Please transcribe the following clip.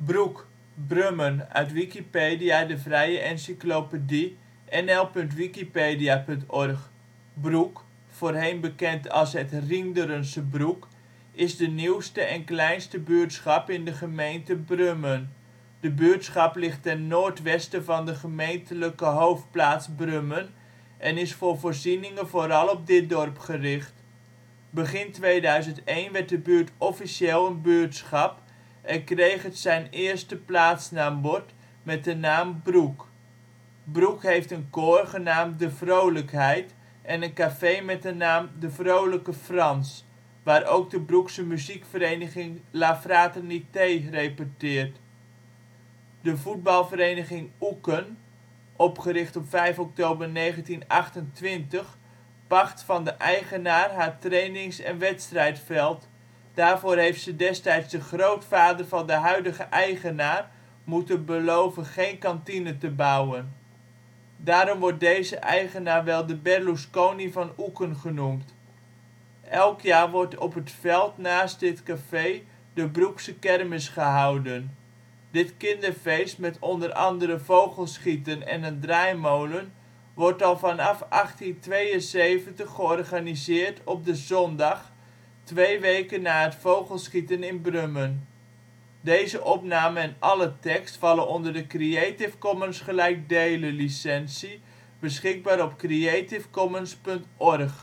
Broek, Brummen, uit Wikipedia, de vrije encyclopedie. nl.wikipedia.org. Broek, voorheen bekend als het Rhienderense Broek, is de nieuwste en kleinste buurtschap in de gemeente Brummen. De buurtschap ligt ten noordwesten van de gemeentelijke hoofdplaats Brummen en is voor voorzieningen vooral op dit dorp gericht. Begin 2001 werd de buurt officieel een buurtschap en kreeg het zijn eerste plaatsnaambord met de naam Broek. Broek heeft een koor genaamd De Vroolijkheid en een café met de naam De Vroolijke Frans, waar ook de Broekse muziekvereniging La Fraternité repeteert. De voetbalvereniging Oeken, opgericht op 5 oktober 1928, pacht van de eigenaar haar trainings - en wedstrijdveld. Daarvoor heeft ze destijds de grootvader van de huidige eigenaar moeten beloven geen kantine te bouwen. Daarom wordt deze eigenaar wel de Berlusconi van Oeken genoemd. Elk jaar wordt op het veld naast dit café de Broekse Kermis gehouden. Dit kinderfeest met onder andere vogelschieten en een draaimolen wordt al vanaf 1872 georganiseerd op de zondag, 2 weken na het vogelschieten in Brummen. Deze opname en alle tekst vallen onder de Creative Commons gelijkdelen licentie, beschikbaar op creativecommons.org